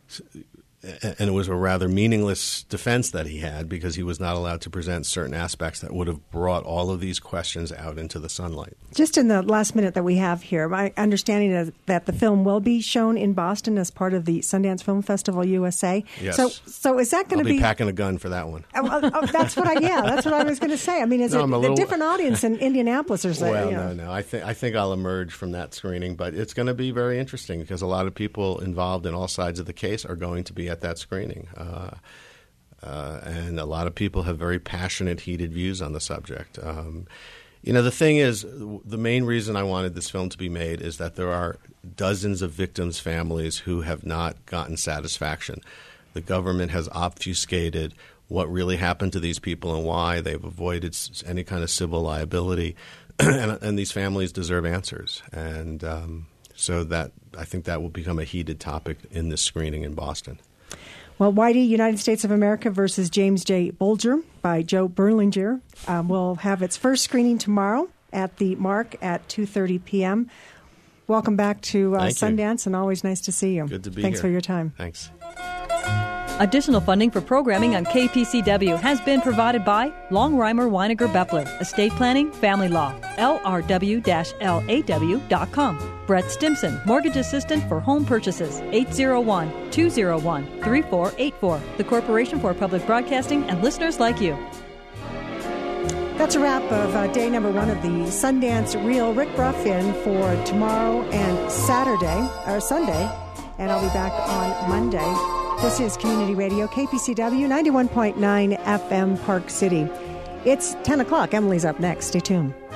And it was a rather meaningless defense that he had because he was not allowed to present certain aspects that would have brought all of these questions out into the sunlight. Just in the last minute that we have here, my understanding is that the film will be shown in Boston as part of the Sundance Film Festival U S A. Yes. So, so is that going to be, be packing a gun for that one? Oh, oh, that's what I yeah, that's what I was going to say. I mean, is no, it a little, different audience in Indianapolis or something? Well, you know? no, no. I think I think I'll emerge from that screening, but it's going to be very interesting because a lot of people involved in all sides of the case are going to be at that screening. Uh, uh, and a lot of people have very passionate, heated views on the subject. Um, you know, the thing is, the main reason I wanted this film to be made is that there are dozens of victims' families who have not gotten satisfaction. The government has obfuscated what really happened to these people and why. They've avoided any kind of civil liability, and, and these families deserve answers. And um, so that I think that will become a heated topic in this screening in Boston. Well, Whitey, United States of America versus James J. Bulger by Joe Berlinger um, will have its first screening tomorrow at the Mark at two thirty p.m. Welcome back to uh, Sundance, and always nice to see you. Good to be Thanks here. for your time. Thanks. Additional funding for programming on K P C W has been provided by Longreimer Weiniger Beppler, Estate Planning, Family Law, L R W L A W dot com. Brett Stimson, Mortgage Assistant for Home Purchases, eight zero one, two zero one, three four eight four. The Corporation for Public Broadcasting and listeners like you. That's a wrap of uh, day number one of the Sundance Reel. Rick Brough in for tomorrow and Saturday, or Sunday, and I'll be back on Monday. This is Community Radio, K P C W, ninety-one point nine F M, Park City. It's ten o'clock. Emily's up next. Stay tuned.